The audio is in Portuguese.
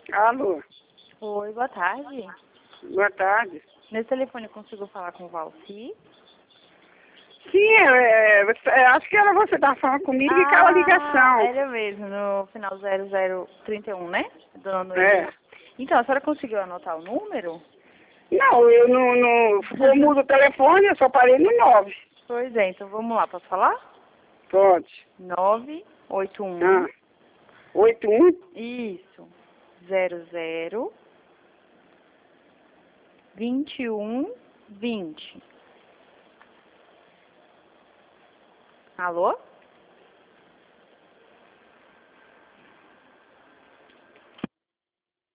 Alô, Oi, boa tarde. boa tarde. Nesse telefone eu consigo falar com o Valci? Sim, acho que era você que estava falando comigo e caiu a ligação. Era mesmo, no final 0031, né? Dona Noemi. É. Então, a senhora conseguiu anotar o número? Não, eu não mudo o telefone, eu só parei no 9. Pois é, então vamos lá, posso falar? Pode. 981. Ah, 81? Isso. 00 21 20. Alô?